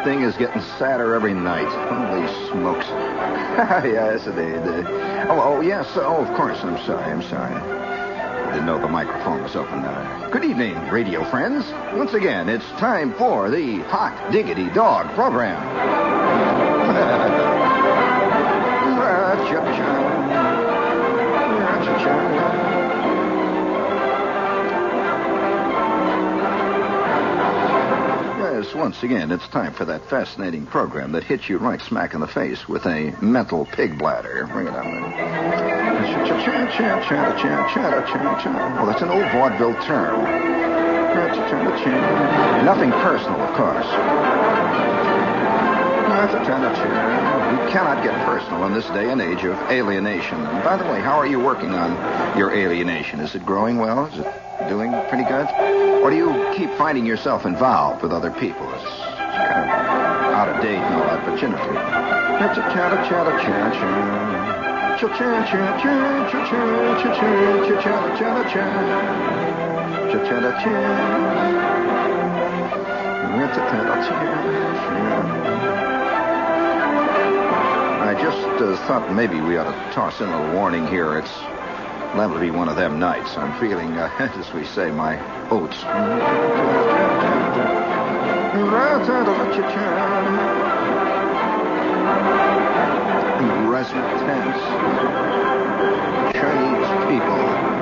thing is getting sadder every night. Holy smokes. Yes, indeed. Yes. Oh, of course. I'm sorry. I didn't know the microphone was open. Good evening, radio friends. Once again, it's time for the Hot Diggity Dog program. Yes, once again, it's time for that fascinating program that hits you right smack in the face with a mental pig bladder. Bring it on. Well, that's an old vaudeville term. Nothing personal, of course. We cannot get personal in this day and age of alienation. And by the way, how are you working on your alienation? Is it growing well? Is it doing pretty good? Or do you keep finding yourself involved with other people? It's kind of out of date and all that, but you know. I just thought maybe we ought to toss in a little warning here. It's liable to be one of them nights. I'm feeling, as we say, my oats. Residents, Chinese people.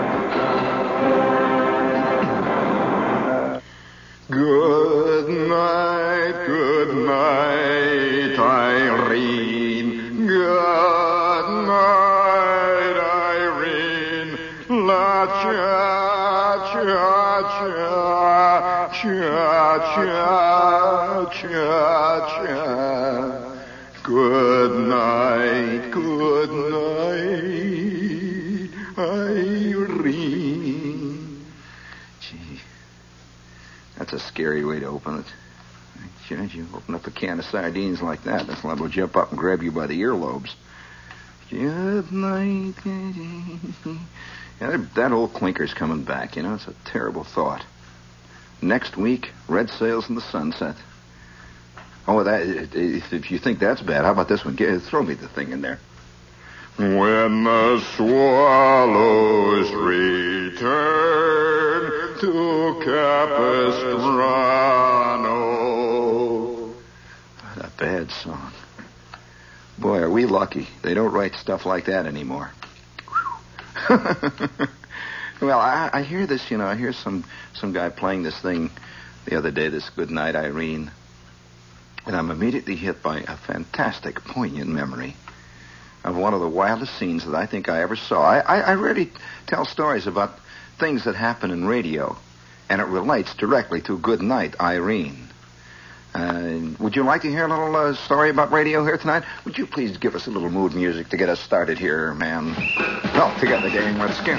Good night, Irene. Good night, Irene. La cha cha cha cha cha cha. Good night, Irene. Gee, that's a scary way to open it. You open up a can of sardines like that, this love will jump up and grab you by the earlobes. Good night. Yeah, that old clinker's coming back, you know. It's a terrible thought. Next week, red sails in the sunset. Oh, if you think that's bad, how about this one? Throw me the thing in there. When the swallows return to Capistrano. What a bad song. Boy, are we lucky. They don't write stuff like that anymore. Well, I hear this, you know, I hear some guy playing this thing the other day, this Good Night, Irene. And I'm immediately hit by a fantastic, poignant memory of one of the wildest scenes that I think I ever saw. I rarely tell stories about things that happen in radio, and it relates directly to Good Night, Irene. Would you like to hear a little story about radio here tonight? Would you please give us a little mood music to get us started here, man? Well, together, gang, let's go.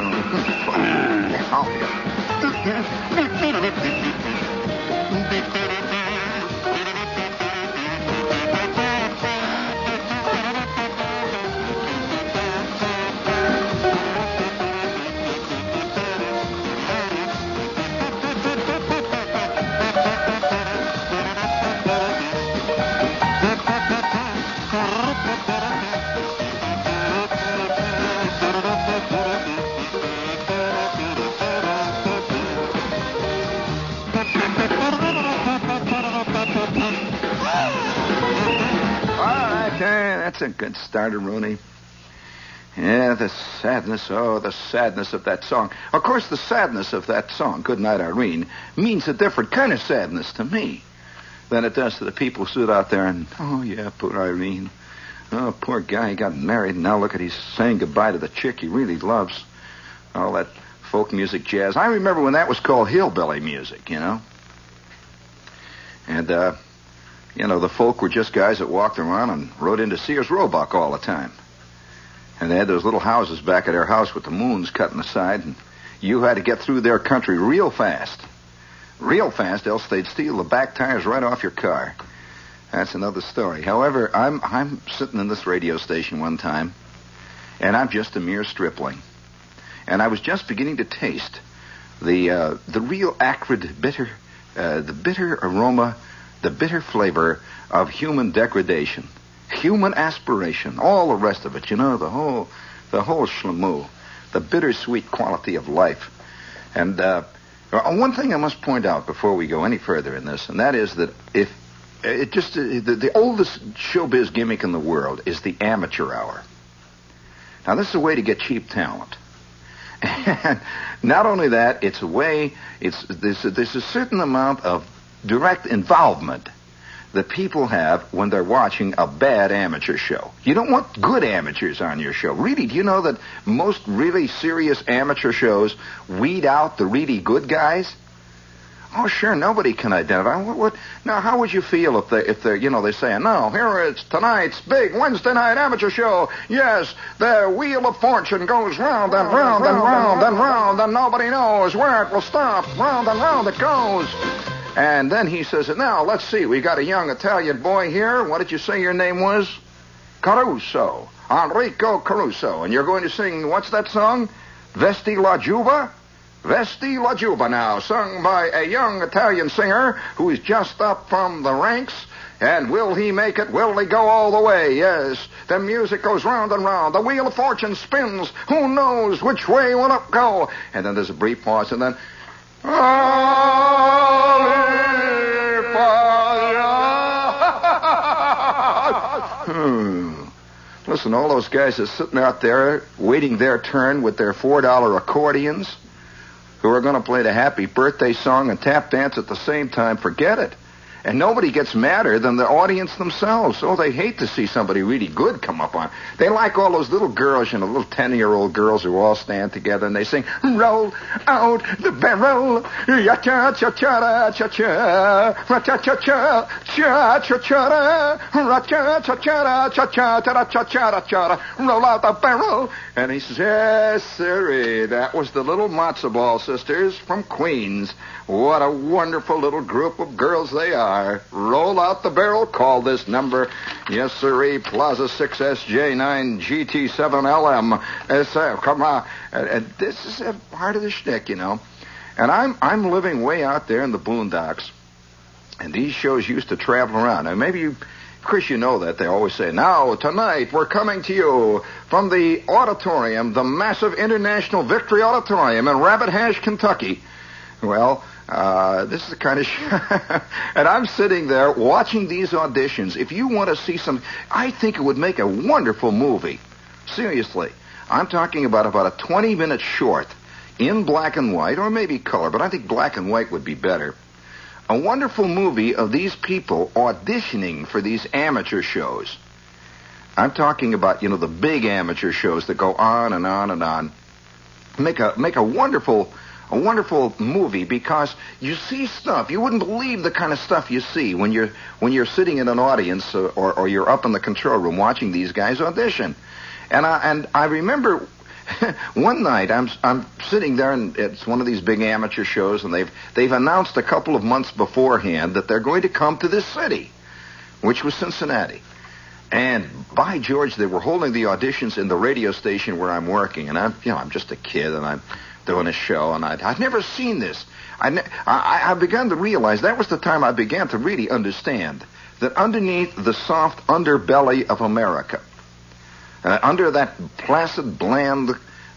That's a good starter, Rooney. Yeah, the sadness of that song. Of course, the sadness of that song, Good Night, Irene, means a different kind of sadness to me than it does to the people who sit out there and, oh, yeah, poor Irene. Oh, poor guy, he got married, and now look at he's saying goodbye to the chick he really loves. All that folk music jazz. I remember when that was called hillbilly music, you know. And, you know, the folk were just guys that walked around and rode into Sears Roebuck all the time. And they had those little houses back at their house with the moons cut in the side, and you had to get through their country real fast. Real fast, else they'd steal the back tires right off your car. That's another story. However, I'm sitting in this radio station one time, and I'm just a mere stripling. And I was just beginning to taste the real acrid, bitter aroma the bitter flavor of human degradation, human aspiration, all the rest of it, you know, the whole shlemoo, the bittersweet quality of life. And one thing I must point out before we go any further in this, and that is that the oldest showbiz gimmick in the world is the amateur hour. Now, this is a way to get cheap talent. And not only that, it's a way, there's a certain amount of direct involvement that people have when they're watching a bad amateur show. You don't want good amateurs on your show. Really, do you know that most really serious amateur shows weed out the really good guys? Oh, sure, nobody can identify. Now, how would you feel if they're, you know, they say, no, here it's tonight's big Wednesday night amateur show. Yes, the wheel of fortune goes round and round and round and round, and nobody knows where it will stop. Round and round it goes. And then he says, now, let's see, we got a young Italian boy here. What did you say your name was? Caruso. Enrico Caruso. And you're going to sing, what's that song? Vesti la Giuba? Vesti la Giuba now, sung by a young Italian singer who is just up from the ranks. And will he make it? Will he go all the way? Yes. The music goes round and round. The wheel of fortune spins. Who knows which way will it go? And then there's a brief pause, and then... Listen, all those guys are sitting out there waiting their turn with their $4 accordions who are going to play the happy birthday song and tap dance at the same time. Forget it. And nobody gets madder than the audience themselves. Oh, they hate to see somebody really good come up on. They like all those little girls, you know, little 10-year-old girls who all stand together and they sing, roll out the barrel, ya-cha-cha-cha-cha-cha, ra-cha-cha-cha, cha-cha-cha-cha, ra-cha-cha-cha-cha-cha-cha-cha-cha-cha, roll out the barrel. And he says, yes, sirree, that was the little matzo ball sisters from Queens. What a wonderful little group of girls they are. Roll out the barrel. Call this number. Yes, sirree. Plaza 6SJ9 GT7LM. Come on. This is a part of the shtick, you know. And I'm living way out there in the boondocks. And these shows used to travel around. Now, maybe Chris, you know that. They always say, now, tonight, we're coming to you from the auditorium, the massive International Victory Auditorium in Rabbit Hash, Kentucky. Well, this is the kind of and I'm sitting there watching these auditions. If you want to see some, I think it would make a wonderful movie. Seriously. I'm talking about a 20-minute short in black and white, or maybe color, but I think black and white would be better. A wonderful movie of these people auditioning for these amateur shows. I'm talking about, you know, the big amateur shows that go on and on and on. Make a wonderful movie, because you see stuff you wouldn't believe, the kind of stuff you see when you're sitting in an audience or you're up in the control room watching these guys audition. And I remember one night I'm sitting there, and it's one of these big amateur shows, and they've announced a couple of months beforehand that they're going to come to this city, which was Cincinnati. And by George, they were holding the auditions in the radio station where I'm working, and I'm just a kid, and I'm doing a show, and I'd never seen this. I began to realize that was the time I began to really understand that underneath the soft underbelly of America, under that placid, bland,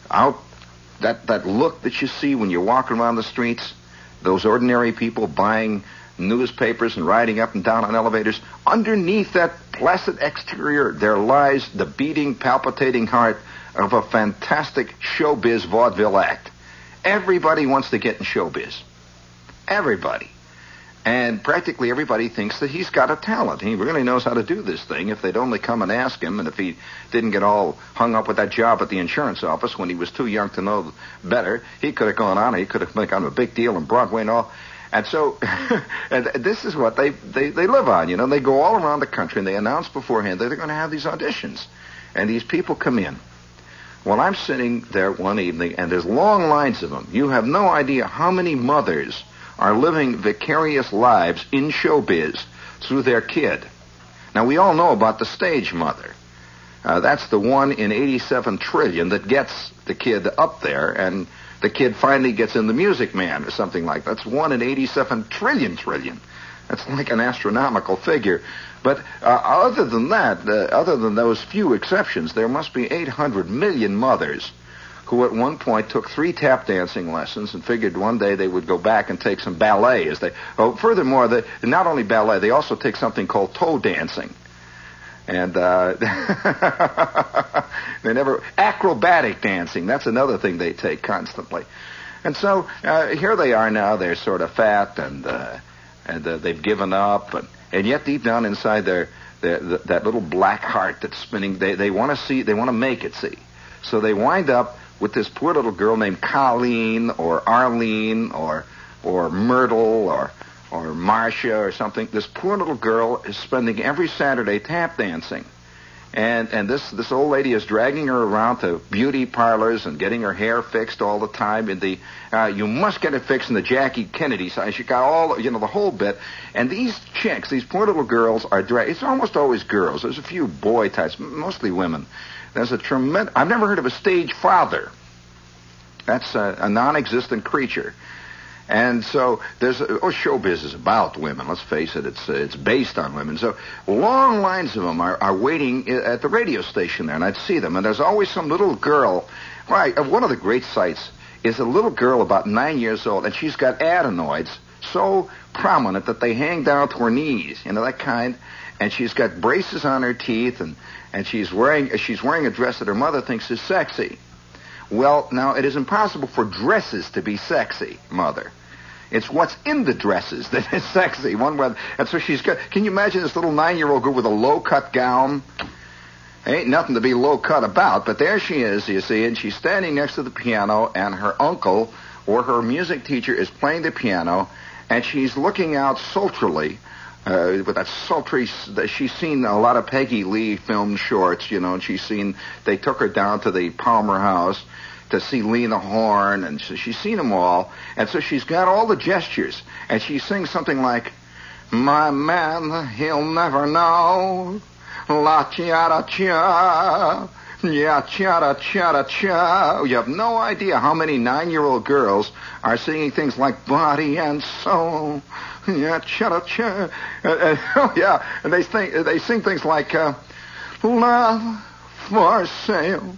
that look that you see when you walk around the streets, those ordinary people buying newspapers and riding up and down on elevators, underneath that placid exterior, there lies the beating, palpitating heart of a fantastic showbiz vaudeville act. Everybody wants to get in showbiz. Everybody. And practically everybody thinks that he's got a talent. He really knows how to do this thing if they'd only come and ask him, and if he didn't get all hung up with that job at the insurance office when he was too young to know better, he could have gone on, he could have become a big deal on Broadway and all. And so, and this is what they live on, you know. They go all around the country and they announce beforehand that they're going to have these auditions. And these people come in. Well, I'm sitting there one evening, and there's long lines of them. You have no idea how many mothers are living vicarious lives in showbiz through their kid. Now, we all know about the stage mother. That's the one in 87 trillion that gets the kid up there, and the kid finally gets in The Music Man or something like that. That's 1 in 87 trillion. That's like an astronomical figure. But other than that, other than those few exceptions, there must be 800 million mothers who at one point took 3 tap dancing lessons and figured one day they would go back and take some ballet. Furthermore, not only ballet, they also take something called toe dancing. And acrobatic dancing, that's another thing they take constantly. And so here they are now, they're sort of fat and they've given up, and yet deep down inside that little black heart that's spinning, they want to make it, see. So they wind up with this poor little girl named Colleen or Arlene or Myrtle or Marcia or something. This poor little girl is spending every Saturday tap dancing. And this old lady is dragging her around to beauty parlors and getting her hair fixed all the time in the you must get it fixed in the Jackie Kennedy size. She got all the whole bit. And these chicks, these poor little girls are it's almost always girls. There's a few boy types, mostly women. There's a tremendous. I've never heard of a stage father. That's a non-existent creature. And so showbiz is about women. Let's face it, it's based on women. So long lines of them are waiting at the radio station there, and I'd see them. And there's always some little girl. Right, one of the great sights is a little girl about 9 years old, and she's got adenoids so prominent that they hang down to her knees, that kind. And she's got braces on her teeth, and she's wearing a dress that her mother thinks is sexy. Well, now it is impossible for dresses to be sexy, Mother. It's what's in the dresses that is sexy. And so she's got. Can you imagine this little 9-year-old girl with a low-cut gown? Ain't nothing to be low-cut about, but there she is, you see, and she's standing next to the piano, and her uncle or her music teacher is playing the piano, and she's looking out sultrily. With that sultry, she's seen a lot of Peggy Lee film shorts, and they took her down to the Palmer House to see Lena Horne, and so she's seen them all, and so she's got all the gestures, and she sings something like, "My man, he'll never know, la cha cha, yeah cha cha cha." You have no idea how many 9-year-old girls are singing things like "Body and Soul." Yeah, cha-cha. Yeah, and they sing things like "Love for Sale,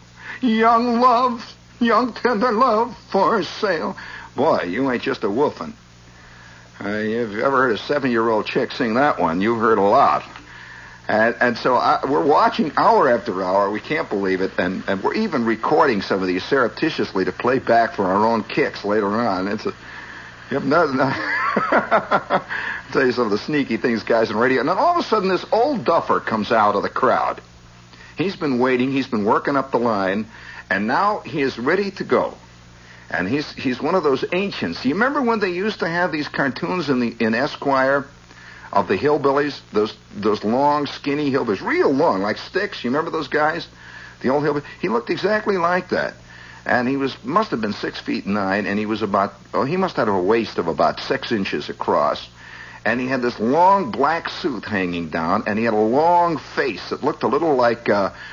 young tender love for sale." Boy, you ain't just a woofing. You've ever heard a 7-year-old chick sing that one? You've heard a lot. And so we're watching hour after hour. We can't believe it, and we're even recording some of these surreptitiously to play back for our own kicks later on. I'll tell you some of the sneaky things guys on radio. And then all of a sudden, this old duffer comes out of the crowd. He's been waiting. He's been working up the line. And now he is ready to go. And he's one of those ancients. Do you remember when they used to have these cartoons in Esquire of the hillbillies? Those long, skinny hillbillies. Real long, like sticks. You remember those guys? The old hillbillies? He looked exactly like that. And he must have been 6'9", and he was he must have a waist of about 6 inches across. And he had this long black suit hanging down, and he had a long face that looked a little like,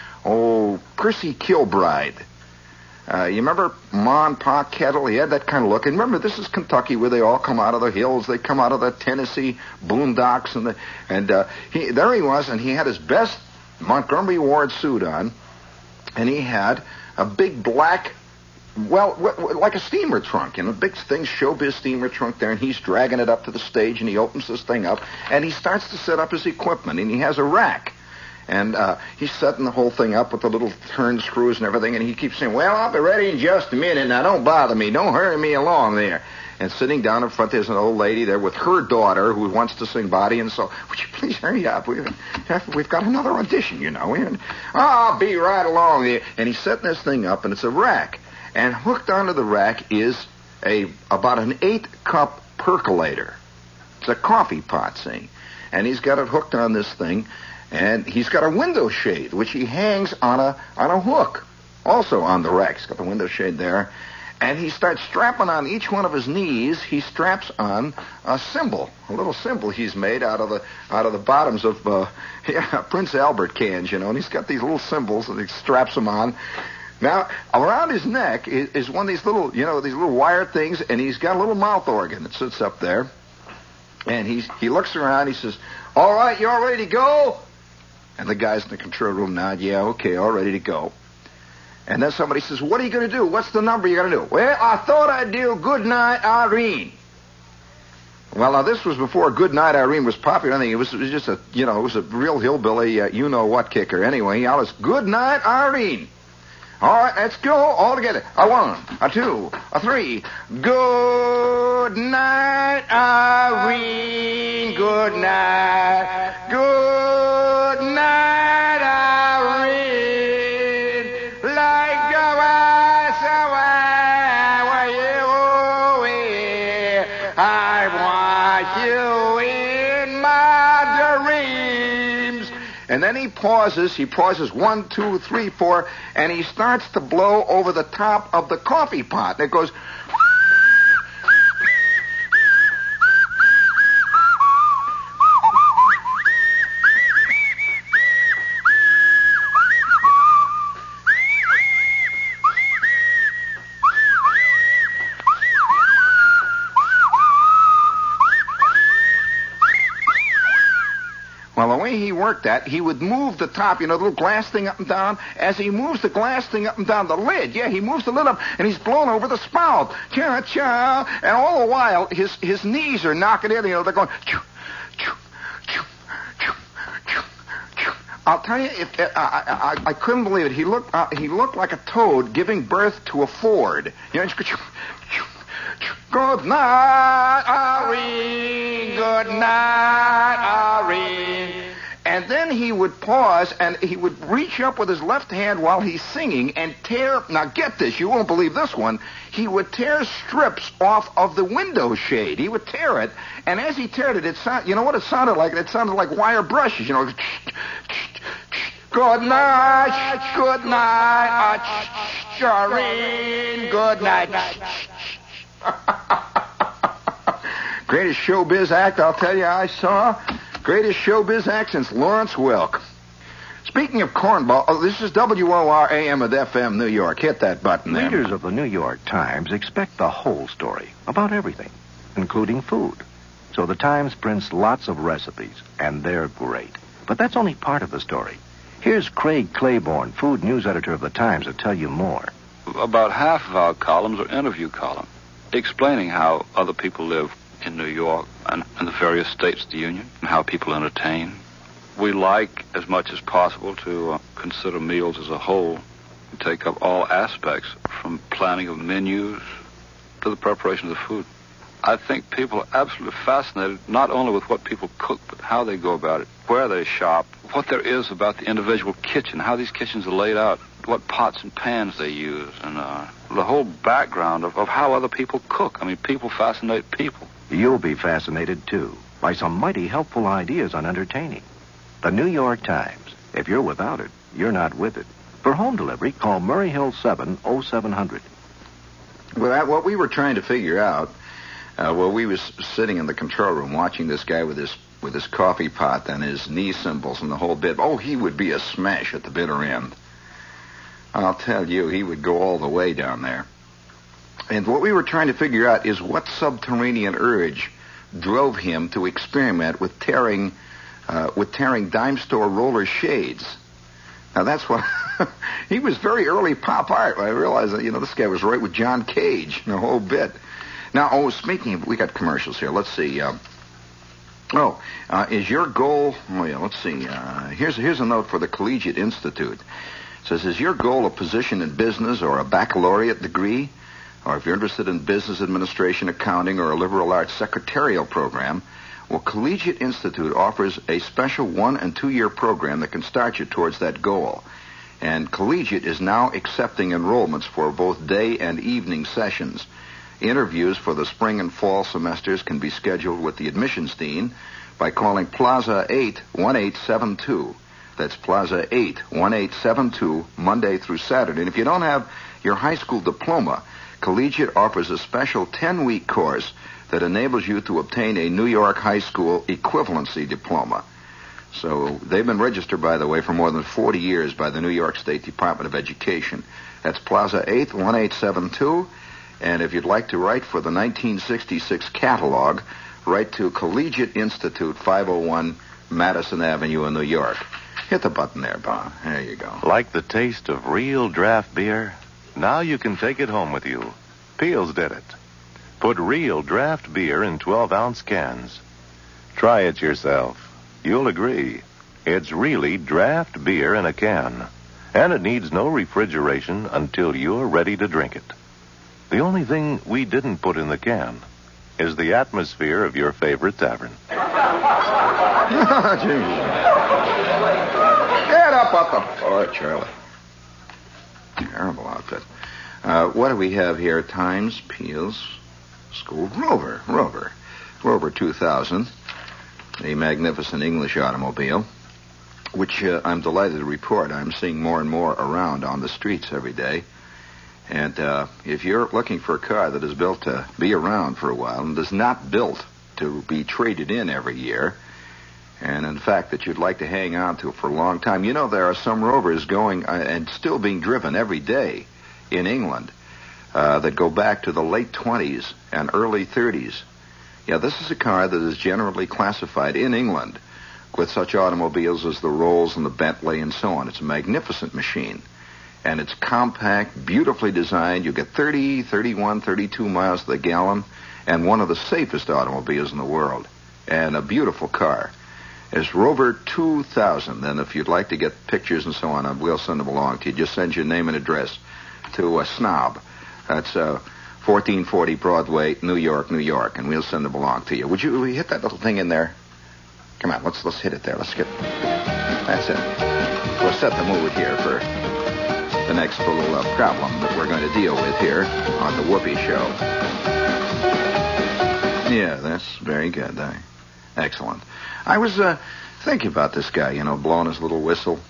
Percy Kilbride. You remember Ma and Pa Kettle? He had that kind of look. And remember, this is Kentucky, where they all come out of the hills. They come out of the Tennessee boondocks, there he was, and he had his best Montgomery Ward suit on, and he had a big black, like a steamer trunk, a big thing, showbiz steamer trunk there, and he's dragging it up to the stage, and he opens this thing up, and he starts to set up his equipment, and he has a rack. And he's setting the whole thing up with the little turn screws and everything, and he keeps saying, "Well, I'll be ready in just a minute. Now, don't bother me. Don't hurry me along there." And sitting down in front, there's an old lady there with her daughter who wants to sing Body and Soul. "Would you please hurry up? We've got another audition, I'll be right along there." And he's setting this thing up, and it's a rack. And hooked onto the rack is about an 8-cup percolator. It's a coffee pot, see? And he's got it hooked on this thing. And he's got a window shade, which he hangs on a hook, also on the rack. He's got the window shade there. And he starts strapping on each one of his knees. He straps on a cymbal, a little cymbal he's made out of the bottoms of Prince Albert cans, And he's got these little cymbals, and he straps them on. Now, around his neck is one of these little, these little wire things, and he's got a little mouth organ that sits up there. And he looks around. He says, "All right, you all ready to go?" And the guys in the control room nod. "Yeah, okay, all ready to go." And then somebody says, "What are you going to do? What's the number you're going to do?" "Well, I thought I'd do Good Night, Irene." Well, now this was before Good Night, Irene was popular. I think it was just a real hillbilly, you-know-what kicker. Anyway, he hollers, "Good Night, Irene." "All right, let's go all together. A 1, a 2, a 3. Good night, Irene. Good night. Good night, Irene. Like your eyes away, I want you in my dreams. And then he pauses 1, 2, 3, 4, and he starts to blow over the top of the coffee pot. And it goes... Well, the way he worked that, he would move the top, the little glass thing up and down. As he moves the glass thing up and down, the lid, he moves the lid up, and he's blown over the spout. Cha-cha. And all the while, his knees are knocking in, they're going... Choo, choo, choo, choo, choo, choo. I'll tell you, I couldn't believe it. He looked like a toad giving birth to a Ford. Choo, choo, choo. Good night, Irene. Good night, Irene. And then he would pause, and he would reach up with his left hand while he's singing and tear... Now, get this. You won't believe this one. He would tear strips off of the window shade. He would tear it, and as he teared it, you know what it sounded like? It sounded like wire brushes, Good night, good night, Irene. Good night. Greatest showbiz act, I'll tell you, I saw. Greatest showbiz act since Lawrence Welk. Speaking of cornball, this is WOR-AM with FM New York. Hit that button there. Readers of the New York Times expect the whole story about everything, including food. So the Times prints lots of recipes, and they're great. But that's only part of the story. Here's Craig Claiborne, food news editor of the Times, to tell you more. About half of our columns are interview columns, explaining how other people live in New York and in the various states of the Union, and how people entertain. We like, as much as possible, to consider meals as a whole and take up all aspects, from planning of menus to the preparation of the food. I think people are absolutely fascinated, not only with what people cook, but how they go about it, where they shop, what there is about the individual kitchen, how these kitchens are laid out, what pots and pans they use, and the whole background of how other people cook. I mean, people fascinate people. You'll be fascinated, too, by some mighty helpful ideas on entertaining. The New York Times. If you're without it, you're not with it. For home delivery, call Murray Hill 7-0700. Well, what we were trying to figure out, we was sitting in the control room watching this guy with his coffee pot and his knee cymbals and the whole bit. Oh, he would be a smash at the bitter end. I'll tell you, he would go all the way down there. And what we were trying to figure out is what subterranean urge drove him to experiment with tearing dime store roller shades. Now that's what he was very early pop art. I realized that this guy was right with John Cage and the whole bit. Now, speaking of, we got commercials here. Let's see. Is your goal? Oh yeah, let's see. Here's a note for the Collegiate Institute. It says, is your goal a position in business or a baccalaureate degree? Or if you're interested in business administration, accounting, or a liberal arts secretarial program, well, Collegiate Institute offers a special 1- and 2-year program that can start you towards that goal. And Collegiate is now accepting enrollments for both day and evening sessions. Interviews for the spring and fall semesters can be scheduled with the admissions dean by calling Plaza 8-1872. That's Plaza 8-1872, Monday through Saturday. And if you don't have your high school diploma, Collegiate offers a special 10-week course that enables you to obtain a New York high school equivalency diploma. So they've been registered, by the way, for more than 40 years by the New York State Department of Education. That's Plaza 8-1872. And if you'd like to write for the 1966 catalog, right to Collegiate Institute, 501 Madison Avenue in New York. Hit the button there, Bob. There you go. Like the taste of real draft beer? Now you can take it home with you. Peels did it. Put real draft beer in 12-ounce cans. Try it yourself. You'll agree. It's really draft beer in a can. And it needs no refrigeration until you're ready to drink it. The only thing we didn't put in the can is the atmosphere of your favorite tavern. Get up off the floor, Charlie. Terrible outfit. What do we have here? Times, Peels, School, Rover 2000, a magnificent English automobile, which I'm delighted to report I'm seeing more and more around on the streets every day. And if you're looking for a car that is built to be around for a while and is not built to be traded in every year, and in fact that you'd like to hang on to for a long time, you know there are some Rovers going and still being driven every day in England that go back to the late 20s and early 30s. Yeah, this is a car that is generally classified in England with such automobiles as the Rolls and the Bentley and so on. It's a magnificent machine. And it's compact, beautifully designed. You get 30, 31, 32 miles to the gallon, and one of the safest automobiles in the world. And a beautiful car. It's Rover 2000. And if you'd like to get pictures and so on, we'll send them along to you. Just send your name and address to Snob. That's 1440 Broadway, New York, and we'll send them along to you. Would you hit that little thing in there? Come on, let's hit it there. Let's get... That's it. We'll set the mood here for the next little problem that we're going to deal with here on the Whoopi Show. Yeah, that's very good. Excellent. I was thinking about this guy, blowing his little whistle.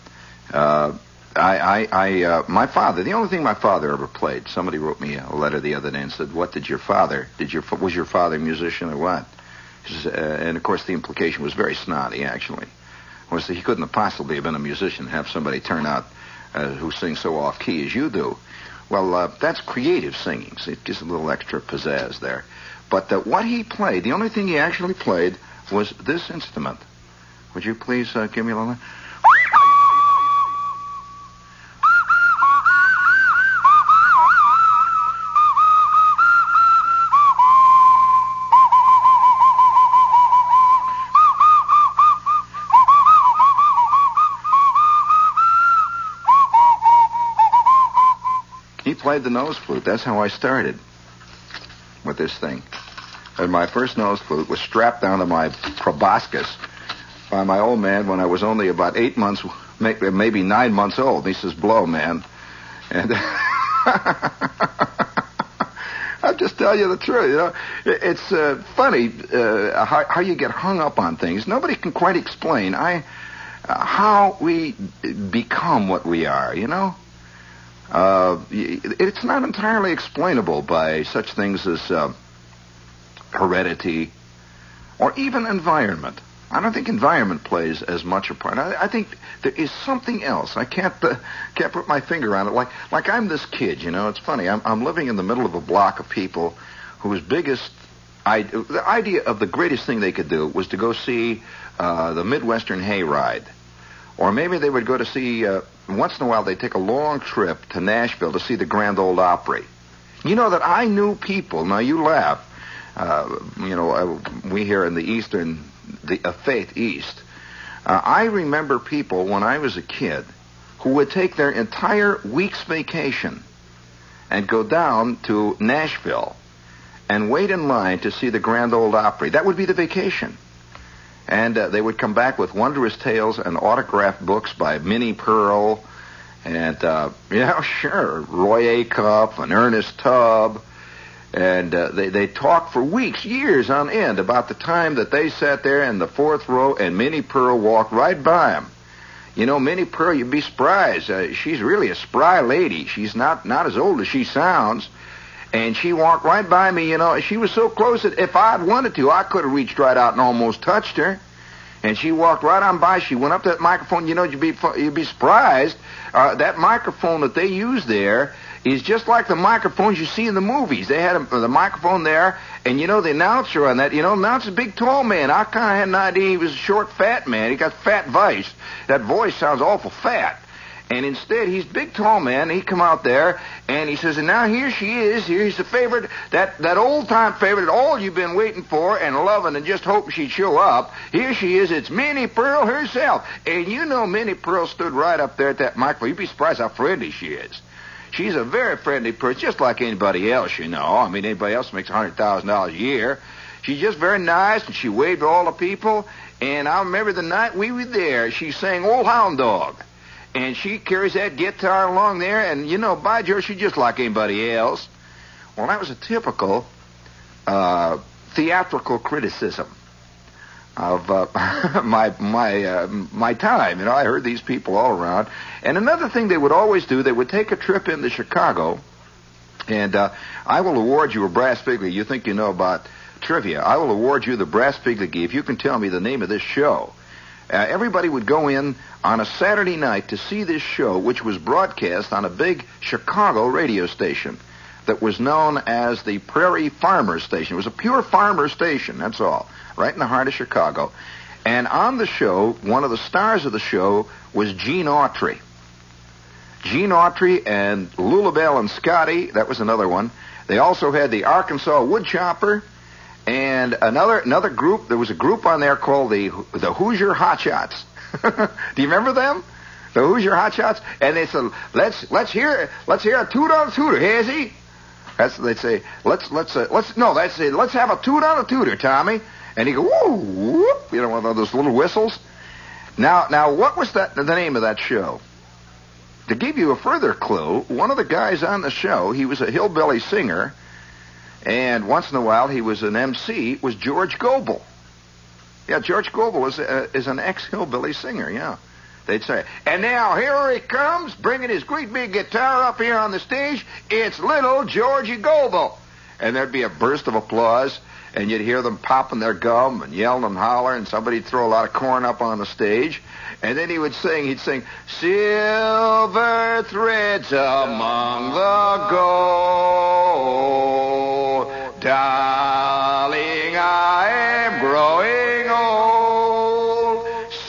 My father, the only thing my father ever played, somebody wrote me a letter the other day and said, what did your father, was your father a musician or what? And of course the implication was very snotty, actually. Was that he couldn't have possibly have been a musician and have somebody turn out who sings so off-key as you do. Well, that's creative singing. So it gives a little extra pizzazz there. But what he played, the only thing he actually played was this instrument. Would you please give me a little... He played the nose flute. That's how I started with this thing. And my first nose flute was strapped down to my proboscis by my old man when I was only about 8 months, maybe 9 months old. He says, blow, man. And I'll just tell you the truth. It's funny how you get hung up on things. Nobody can quite explain how we become what we are, It's not entirely explainable by such things as heredity or even environment. I don't think environment plays as much a part. I think there is something else. I can't put my finger on it. Like I'm this kid, It's funny. I'm living in the middle of a block of people whose biggest the idea of the greatest thing they could do was to go see the Midwestern Hayride. Or maybe they would go to see, once in a while, they'd take a long trip to Nashville to see the Grand Ole Opry. You know that I knew people, now you laugh, we here in the Faith East, I remember people when I was a kid who would take their entire week's vacation and go down to Nashville and wait in line to see the Grand Ole Opry. That would be the vacation. And they would come back with wondrous tales and autographed books by Minnie Pearl and, Roy Acuff and Ernest Tubb. And they talked for weeks, years on end about the time that they sat there in the fourth row and Minnie Pearl walked right by them. Minnie Pearl, you'd be surprised. She's really a spry lady. She's not as old as she sounds. And she walked right by me, She was so close that if I'd wanted to, I could have reached right out and almost touched her. And she walked right on by. She went up to that microphone. You'd be surprised. That microphone that they use there is just like the microphones you see in the movies. They had the microphone there, and the announcer on that, the announcer's a big, tall man. I kind of had an idea he was a short, fat man. He got fat voice. That voice sounds awful fat. And instead, he's a big, tall man, and he come out there, and he says, and now here she is. Here's the favorite, that old-time favorite that all you've been waiting for and loving and just hoping she'd show up. Here she is. It's Minnie Pearl herself. And Minnie Pearl stood right up there at that microphone. You'd be surprised how friendly she is. She's a very friendly person, just like anybody else, I mean, anybody else makes $100,000 a year. She's just very nice, and she waved to all the people. And I remember the night we were there, she sang Old Hound Dog. And she carries that guitar along there, and, by George, she's just like anybody else. Well, that was a typical theatrical criticism of my time. I heard these people all around. And another thing they would always do, they would take a trip into Chicago, and I will award you a brass figure. You think you know about trivia. I will award you the brass figure if you can tell me the name of this show. Everybody would go in on a Saturday night to see this show, which was broadcast on a big Chicago radio station that was known as the Prairie Farmer Station. It was a pure farmer station, that's all, right in the heart of Chicago. And on the show, one of the stars of the show was Gene Autry. Gene Autry and Lulabelle and Scotty, that was another one. They also had the Arkansas Woodchopper. And another group, there was a group on there called the Hoosier Hotshots. Do you remember them? The Hoosier Hotshots? And they said, let's hear a toot on a tooter, Hezzy. That's what they'd say. Let's have a toot on a tooter, Tommy. And he'd go, woo, whoop, one of those little whistles. Now, what was the name of that show? To give you a further clue, one of the guys on the show, he was a hillbilly singer. And once in a while, he was an MC, was George Goebel. Yeah, George Goebel is an ex-hillbilly singer, yeah. They'd say, and now here he comes, bringing his great big guitar up here on the stage. It's little Georgie Goebel. And there'd be a burst of applause, and you'd hear them popping their gum and yelling and hollering, and somebody'd throw a lot of corn up on the stage. And then he'd sing, silver threads among the gold, darling, I am growing old,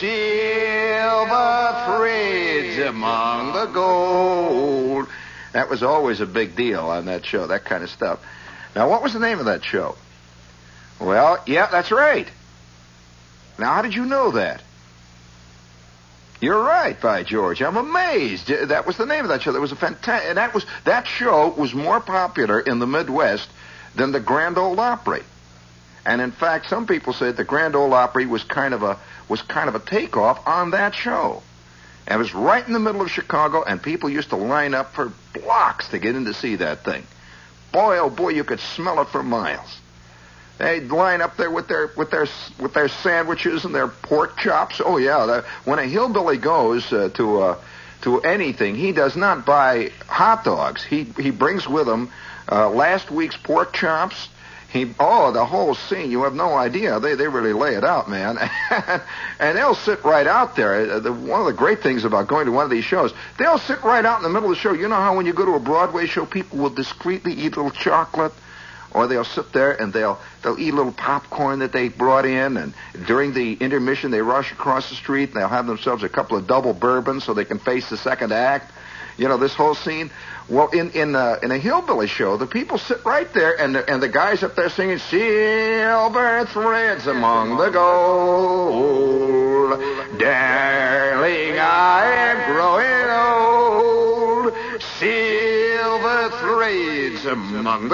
silver threads among the gold. That was always a big deal on that show, that kind of stuff. Now, what was the name of that show? Well, yeah, that's right. Now, how did you know that? You're right, by George. I'm amazed. That was the name of that show. That was a fantastic, and that show was more popular in the Midwest than the Grand Ole Opry. And in fact, some people said the Grand Ole Opry was kind of a takeoff on that show. And it was right in the middle of Chicago, and people used to line up for blocks to get in to see that thing. Boy, oh boy, you could smell it for miles. They'd line up there with their sandwiches and their pork chops. Oh yeah, when a hillbilly goes to anything, he does not buy hot dogs. He brings with him last week's pork chops. The whole scene. You have no idea. They really lay it out, man. And they'll sit right out there. One of the great things about going to one of these shows, they'll sit right out in the middle of the show. You know how when you go to a Broadway show, people will discreetly eat a little chocolate? Or they'll sit there and they'll eat a little popcorn that they brought in, and during the intermission they rush across the street and they'll have themselves a couple of double bourbons so they can face the second act. This whole scene. Well, in a hillbilly show, the people sit right there, and the guys up there singing silver threads among the gold, darling, I am growing old, silver threads among the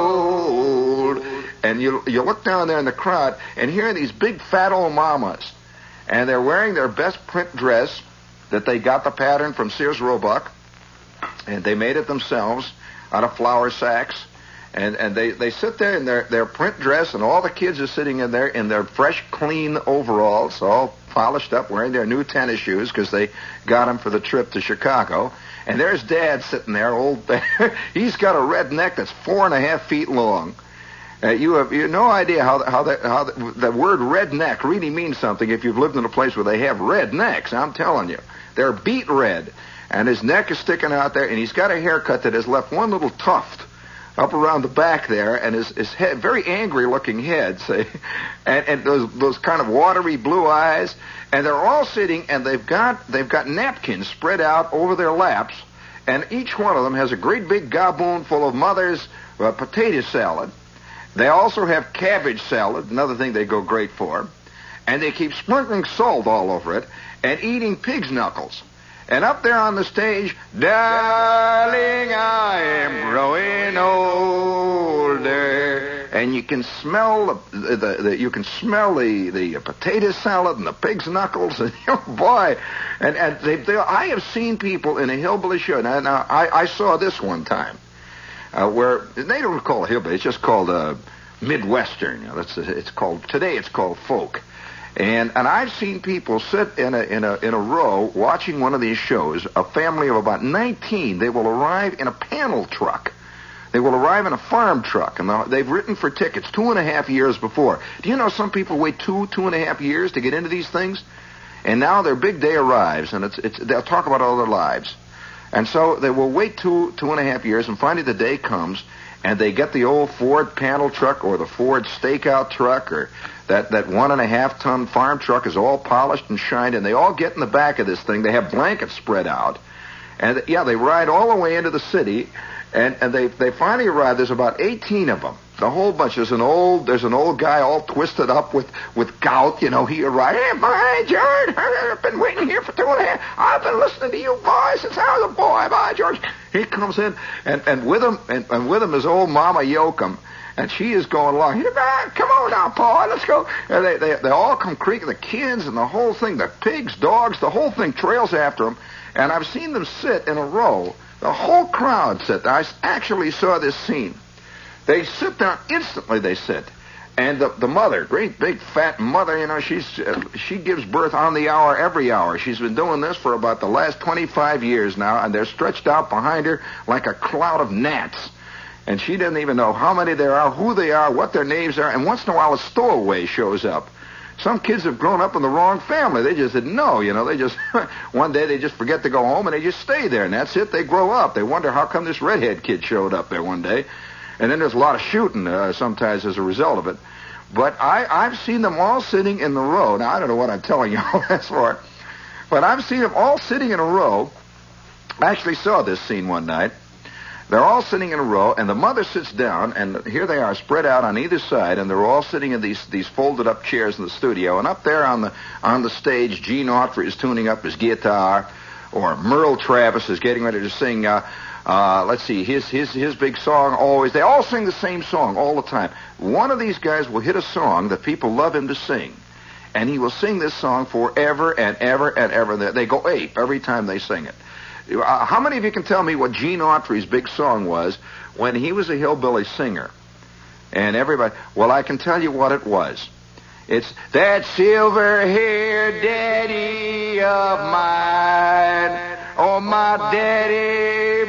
gold. And you look down there in the crowd, and here are these big fat old mamas, and they're wearing their best print dress that they got the pattern from Sears Roebuck. And they made it themselves out of flour sacks. And they sit there in their print dress, and all the kids are sitting in there in their fresh, clean overalls, all polished up, wearing their new tennis shoes because they got them for the trip to Chicago. And there's Dad sitting there, old. He's got a red neck that's 4.5 feet long. You have no idea how the word redneck really means something if you've lived in a place where they have red necks. I'm telling you, they're beet red. and his neck is sticking out there, and he's got a haircut that has left one little tuft up around the back there, and his head, very angry-looking head, say, and those kind of watery blue eyes, and they're all sitting, and they've got napkins spread out over their laps, and each one of them has a great big gaboon full of Mother's potato salad. They also have cabbage salad, another thing they go great for, and they keep sprinkling salt all over it and eating pig's knuckles. And up there on the stage, darling, I am growing older, and you can smell the potato salad and the pig's knuckles, and oh boy, and I have seen people in a hillbilly show. Now I saw this one time where they don't call it hillbilly; it's just called Midwestern. It's called folk. And I've seen people sit in a row watching one of these shows. A family of about 19. They will arrive in a panel truck. They will arrive in a farm truck, and they've written for tickets 2.5 years before. Do you know some people wait 2.5 years to get into these things? And now their big day arrives, and they'll talk about all their lives. And so they will wait 2.5 years, and finally the day comes, and they get the old Ford panel truck or the Ford stakeout truck or that 1.5-ton farm truck is all polished and shined, and they all get in the back of this thing. They have blankets spread out. And, they ride all the way into the city, and they finally arrive. There's about 18 of them, the whole bunch. There's an old guy all twisted up with gout. He arrived. Hey, by George, I've been waiting here for 2.5. I've been listening to you boys since I was a boy. By George. He comes in, and with him is old Mama Yoakum. And she is going along. He said, come on now, Paul, let's go. And they all come creaking, the kids and the whole thing, the pigs, dogs, the whole thing trails after them. And I've seen them sit in a row. The whole crowd sit there. I actually saw this scene. They sit down instantly. They sit, and the mother, great big fat mother, she gives birth on the hour, every hour. She's been doing this for about the last 25 years now, and they're stretched out behind her like a cloud of gnats. And she doesn't even know how many there are, who they are, what their names are, and once in a while a stowaway shows up. Some kids have grown up in the wrong family. They just didn't know, They just, one day they just forget to go home and they just stay there, and that's it. They grow up. They wonder how come this redhead kid showed up there one day. And then there's a lot of shooting sometimes as a result of it. But I've seen them all sitting in the row. Now, I don't know what I'm telling you all that's for, but I've seen them all sitting in a row. I actually saw this scene one night. They're all sitting in a row, and the mother sits down, and here they are spread out on either side, and they're all sitting in these folded-up chairs in the studio. And up there on the stage, Gene Autry is tuning up his guitar, or Merle Travis is getting ready to sing. Let's see, his big song always. They all sing the same song all the time. One of these guys will hit a song that people love him to sing, and he will sing this song forever and ever and ever. They go ape every time they sing it. How many of you can tell me what Gene Autry's big song was when he was a hillbilly singer? And everybody, well, I can tell you what it was. It's that silver-haired daddy of mine. Oh, my daddy,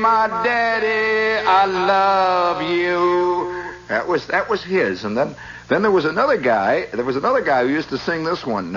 I love you. That was his. And then there was another guy. There was another guy who used to sing this one.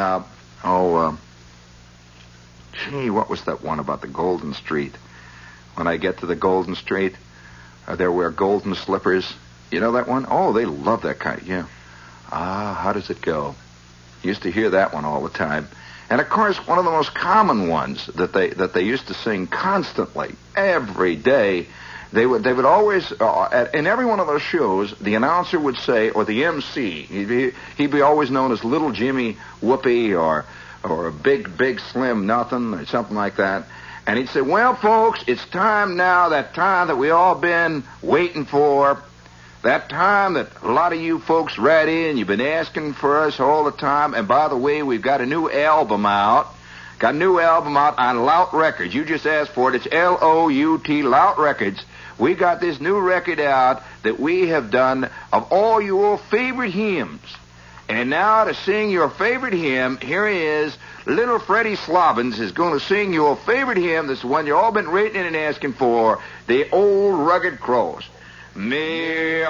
Gee, what was that one about the Golden Street? When I get to the Golden Street, there wear golden slippers. You know that one? Oh, they love that kind. Yeah. How does it go? Used to hear that one all the time. And of course, one of the most common ones that they used to sing constantly, every day, they would always in every one of those shows, the announcer would say, or the MC, he'd be always known as Little Jimmy Whoopee or a big slim nothing or something like that. And he'd say, well, folks, it's time now, that time that we all been waiting for, that time that a lot of you folks write in, you've been asking for us all the time. And by the way, we've got a new album out. Got a new album out on Lout Records. You just asked for it. It's L-O-U-T, Lout Records. We got this new record out that we have done of all your favorite hymns. And now to sing your favorite hymn, here he is. Little Freddie Slobbins is going to sing your favorite hymn. This is the one you've all been writing in and asking for, The Old Rugged Cross. Me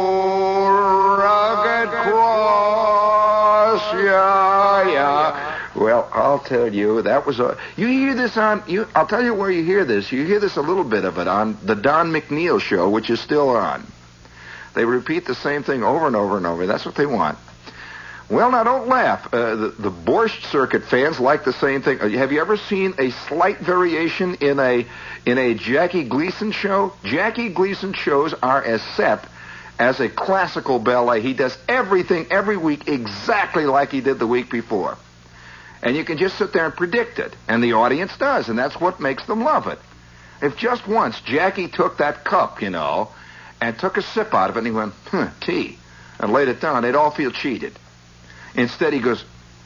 old rugged cross, yeah, Well, I'll tell you, that was a... You hear this on... I'll tell you where you hear this. You hear this a little bit of it on the Don McNeil show, which is still on. They repeat the same thing over and over and over. That's what they want. Well, now, don't laugh. The Borscht Circuit fans like the same thing. Have you ever seen a slight variation in a Jackie Gleason show? Jackie Gleason shows are as set as a classical ballet. He does everything every week exactly like he did the week before. And you can just sit there and predict it. And the audience does, and that's what makes them love it. If just once Jackie took that cup, and took a sip out of it, and he went, tea, and laid it down, they'd all feel cheated. Instead, he goes,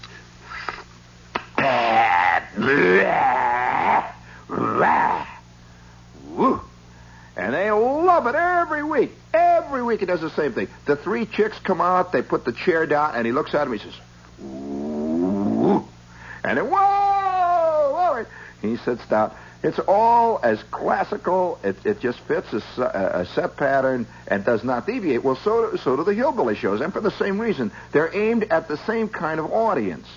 woo. And they love it every week. Every week he does the same thing. The three chicks come out, they put the chair down, and he looks at him, he says, woo. And then, whoa. He sits down. It's all as classical. It just fits a set pattern and does not deviate. Well, so do the hillbilly shows, and for the same reason. They're aimed at the same kind of audience.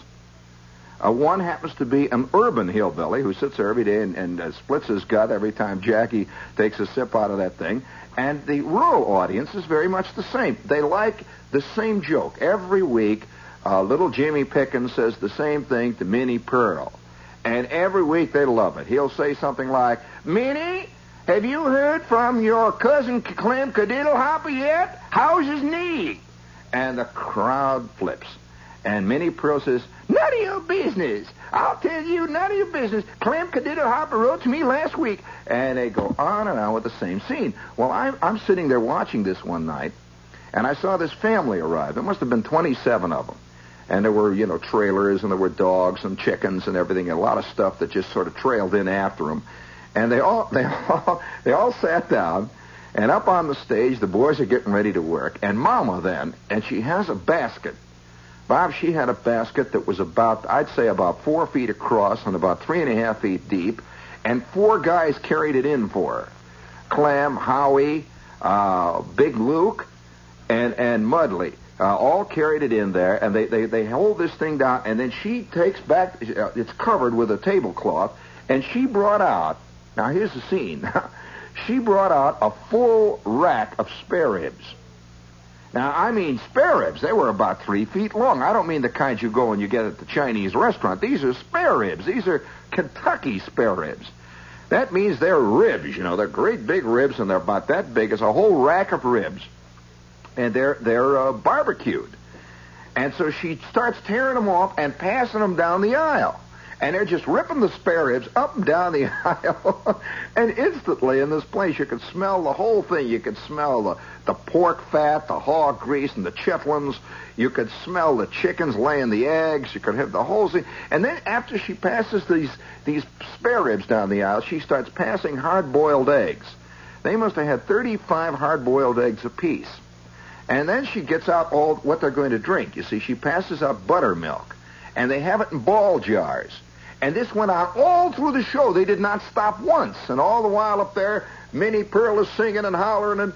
One happens to be an urban hillbilly who sits there every day and splits his gut every time Jackie takes a sip out of that thing. And the rural audience is very much the same. They like the same joke. Every week, little Jimmy Pickens says the same thing to Minnie Pearl. And every week they love it. He'll say something like, Minnie, have you heard from your cousin Clem Cadiddle-Hopper yet? How's his knee? And the crowd flips. And Minnie Pearl says, none of your business. I'll tell you, none of your business. Clem Cadiddle-Hopper wrote to me last week. And they go on and on with the same scene. Well, I'm sitting there watching this one night, and I saw this family arrive. There must have been 27 of them. And there were, trailers, and there were dogs and chickens and everything, and a lot of stuff that just sort of trailed in after them. And they all sat down, and up on the stage, the boys are getting ready to work. And Mama then, and she has a basket. Bob, she had a basket that was about 4 feet across and about 3.5 feet deep, and 4 guys carried it in for her. Clem, Howie, Big Luke, and Mudley. All carried it in there, and they hold this thing down, and then she takes back, it's covered with a tablecloth, and she brought out, now here's the scene, she brought out a full rack of spare ribs. Now, I mean spare ribs. They were about 3 feet long. I don't mean the kind you go and you get at the Chinese restaurant. These are spare ribs. These are Kentucky spare ribs. That means they're ribs, they're great big ribs, and they're about that big. It's a whole rack of ribs. And they're barbecued. And so she starts tearing them off and passing them down the aisle. And they're just ripping the spare ribs up and down the aisle. And instantly in this place, you could smell the whole thing. You could smell the pork fat, the hog grease, and the chitlins. You could smell the chickens laying the eggs. You could have the whole thing. And then after she passes these spare ribs down the aisle, she starts passing hard-boiled eggs. They must have had 35 hard-boiled eggs apiece. And then she gets out all what they're going to drink. You see, she passes out buttermilk. And they have it in ball jars. And this went on all through the show. They did not stop once. And all the while up there, Minnie Pearl is singing and hollering,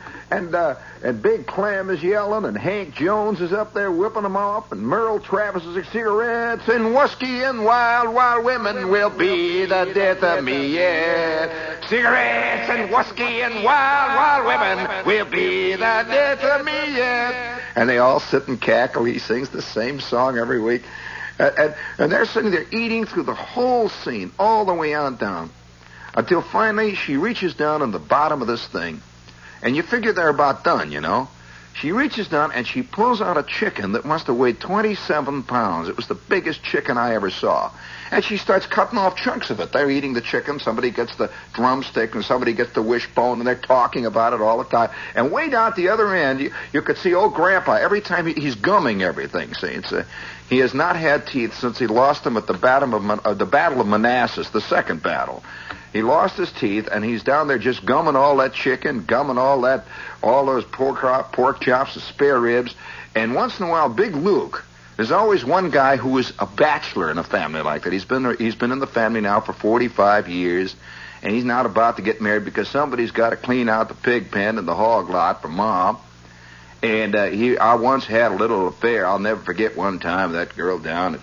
and Big Clem is yelling, and Hank Jones is up there whipping them off, and Merle Travis is like, cigarettes and whiskey and wild, wild women will be the death of me, yeah. Cigarettes and whiskey and wild, wild women will be the death of me, yeah. And they all sit and cackle. He sings the same song every week. And they're sitting there eating through the whole scene, all the way on down, until finally she reaches down on the bottom of this thing. And you figure they're about done, She reaches down and she pulls out a chicken that must have weighed 27 pounds. It was the biggest chicken I ever saw. And she starts cutting off chunks of it. They're eating the chicken. Somebody gets the drumstick and somebody gets the wishbone, and they're talking about it all the time. And way down at the other end, you could see old Grandpa. Every time he's gumming everything, see. He has not had teeth since he lost them at the Battle of Manassas, the second battle. He lost his teeth, and he's down there just gumming all that chicken, gumming all those pork chops, the spare ribs. And once in a while, Big Luke, there's always one guy who is a bachelor in a family like that. He's been in the family now for 45 years, and he's not about to get married because somebody's got to clean out the pig pen and the hog lot for Mom. And I once had a little affair. I'll never forget one time that girl down at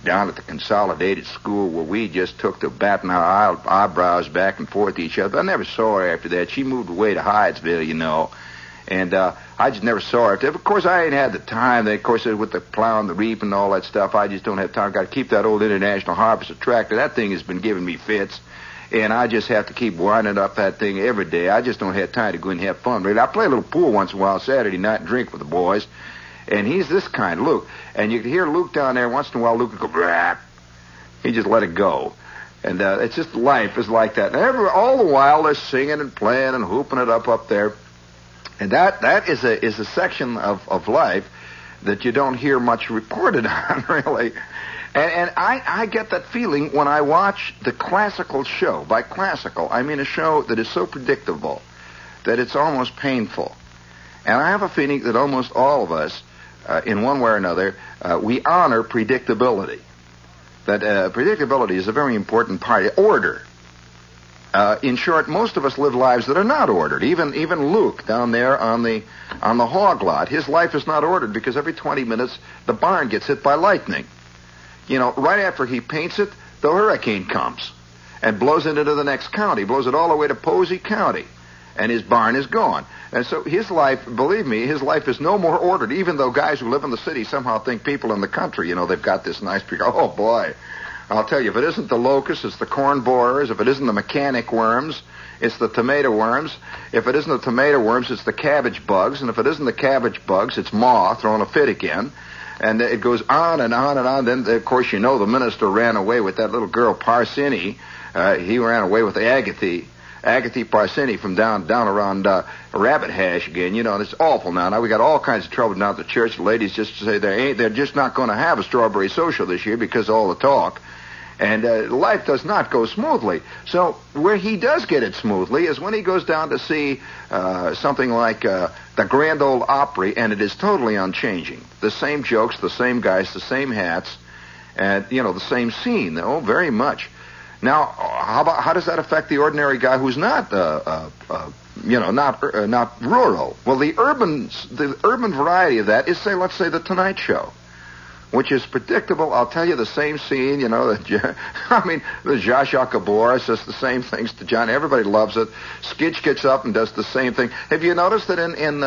down at the consolidated school where we just took to batting our eyebrows back and forth to each other. I never saw her after that. She moved away to Hyattsville, you know. And I just never saw her. Of course, I ain't had the time. Of course, with the plow and the reap and all that stuff, I just don't have time. Got to keep that old International Harvester tractor. That thing has been giving me fits. And I just have to keep winding up that thing every day. I just don't have time to go and have fun. Really, I play a little pool once in a while Saturday night and drink with the boys. And he's this kind, Luke. And you could hear Luke down there once in a while. Luke would go, brah. He just let it go. And it's just life is like that. And all the while they're singing and playing and hooping it up there. And that is a section of life that you don't hear much reported on, really. And I get that feeling when I watch the classical show. By classical, I mean a show that is so predictable that it's almost painful. And I have a feeling that almost all of us, in one way or another, we honor predictability. That predictability is a very important part. Order. In short, most of us live lives that are not ordered. Even Luke down there on the hog lot, his life is not ordered because every 20 minutes the barn gets hit by lightning. You know, right after he paints it, the hurricane comes and blows it into the next county, blows it all the way to Posey County, and his barn is gone. And so his life, believe me, his life is no more ordered, even though guys who live in the city somehow think people in the country, you know, they've got this nice, oh boy, I'll tell you, if it isn't the locusts, it's the corn borers. If it isn't the mechanic worms, it's the tomato worms. If it isn't the tomato worms, it's the cabbage bugs. And if it isn't the cabbage bugs, it's Ma throwing a fit again. And it goes on and on and on. Then, of course, you know the minister ran away with that little girl, Parsini. He ran away with Agatha Parsini from down around Rabbit Hash again. You know, and it's awful now. Now we got all kinds of trouble down at the church. The ladies just say they're just not going to have a strawberry social this year because of all the talk. And life does not go smoothly. So where he does get it smoothly is when he goes down to see something like the Grand Ole Opry, and it is totally unchanging. The same jokes, the same guys, the same hats, and, you know, the same scene. Oh, very much. Now, how does that affect the ordinary guy who's not, not rural? Well, the urban variety of that is, let's say, the Tonight Show, which is predictable. I'll tell you the same scene, you know. The Zsa Zsa Gabor says the same things to John. Everybody loves it. Skitch gets up and does the same thing. Have you noticed that in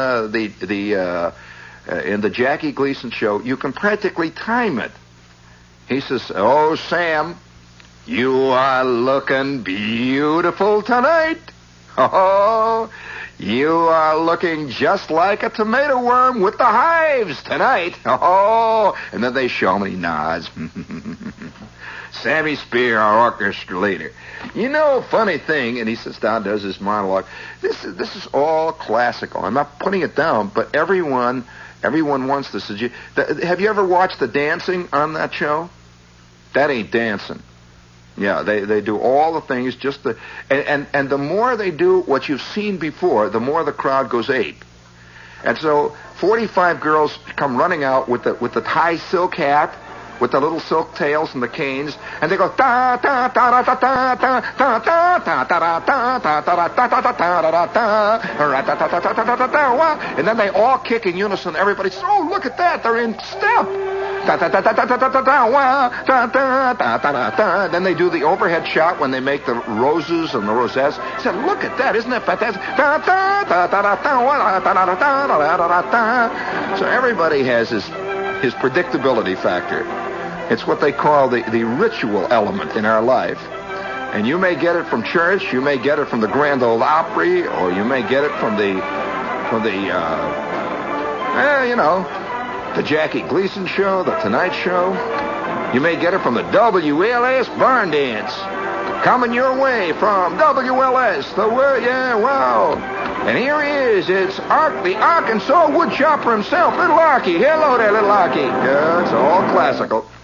the Jackie Gleason show, you can practically time it? He says, "Oh, Sam, you are looking beautiful tonight. Oh, you are looking just like a tomato worm with the hives tonight. Oh," and then they show him and he nods. Sammy Spear, our orchestra leader. You know, funny thing, and he sits down, does his monologue. This is all classical. I'm not putting it down, but everyone wants this. Have you ever watched the dancing on that show? That ain't dancing. Yeah, they do all the things, and the more they do what you've seen before, the more the crowd goes ape. And so 45 girls come running out with the high silk hat, with the little silk tails and the canes, and they go ta ta ta ta ta ta ta ta ta ta ta ta ta ta ta ta, and then they all kick in unison. Everybody says, "Oh, look at that! They're in step." Then they do the overhead shot when they make the roses and the rosettes. I said, "Look at that! Isn't that fantastic?" So everybody has his predictability factor. It's what they call the ritual element in our life. And you may get it from church, you may get it from the Grand Ole Opry, or you may get it from the Jackie Gleason show, the Tonight Show. You may get it from the WLS Barn Dance. Coming your way from WLS, wow. And here he is, it's the Arkansas woodchopper himself, Little Arky. Hello there, Little Arky. Yeah, it's all classical.